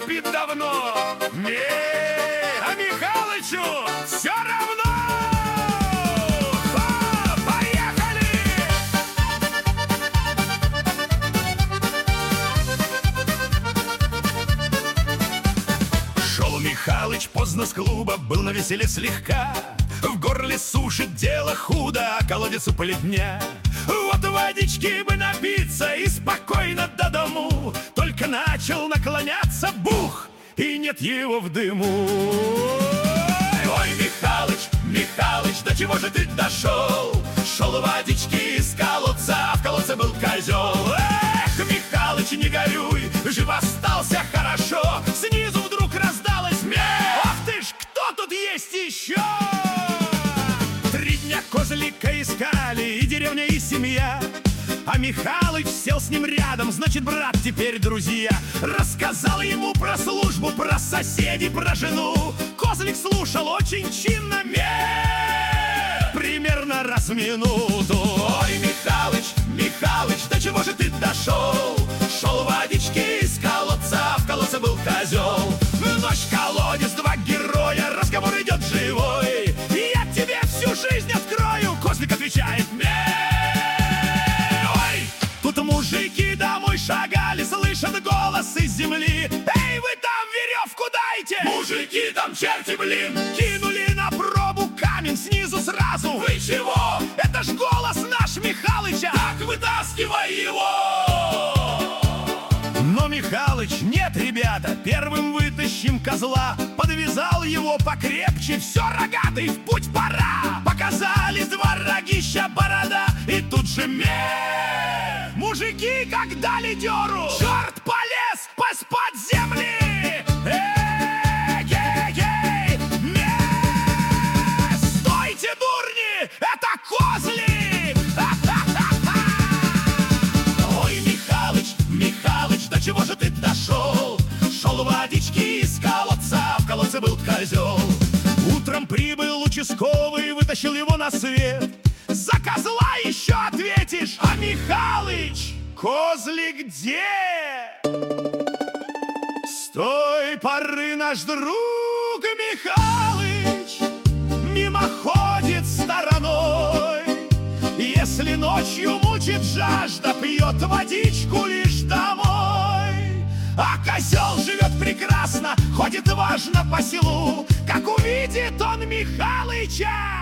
спит давно. Не, а Михалычу все равно. Поехали! Шел Михалыч поздно с клуба, был навеселе слегка. В горле сушит, дело худо, а колодец у плетня. Вот водички бы напиться и спокойно до дому. Только начал наклоняться, бух, и нет его в дыму. Ой, Михалыч, Михалыч, до чего же ты дошел? Шел водички из колодца, а в колодце был козел. Эх, Михалыч, не горюй, жив остался хорошо. Снизу вдруг раздалось мя. Ах ты ж, кто тут есть еще? Козлика искали и деревня, и семья. А Михалыч сел с ним рядом, значит, брат, теперь друзья. Рассказал ему про службу, про соседей, про жену. Козлик слушал очень чинно, примерно раз в минуту. Ой, Михалыч, Михалыч, до чего же ты дошел? Шел водички из колодца, в колодце был козел. Ночь, колодец, два героя, разговор идет живой. Я тебе всю жизнь открою, Козлик отвечает ой! Тут мужики домой шагали, слышат голос из земли. Эй, вы там веревку дайте! Мужики там черти, блин! Кинули на пробу камень снизу сразу. Вы чего? Это ж голос наш Михалыча! Так вытаскивай его! Но Михалыч: нет, ребята, первым вытащим козла. Подвязал его покрепче, все, рогатый, в путь пора. Показались два рогища, борода, и тут же мужики как дали дёру. Черт полез поспать земли! Эй-гей-гей! Стойте, дурни! Это Козлик! Ой, Михалыч, Михалыч, до чего же ты дошел? Шел водички из колодца, в колодце был козел. Утром прибыл участковый, вытащил его на свет. За козла еще ответишь, а Михалыч, Козлик где? С той поры наш друг Михалыч мимо ходит стороной. Если ночью мучит жажда, пьет водичку лишь домой. А козел живет прекрасно, ходит важно по селу. Как увидит он Михалыча,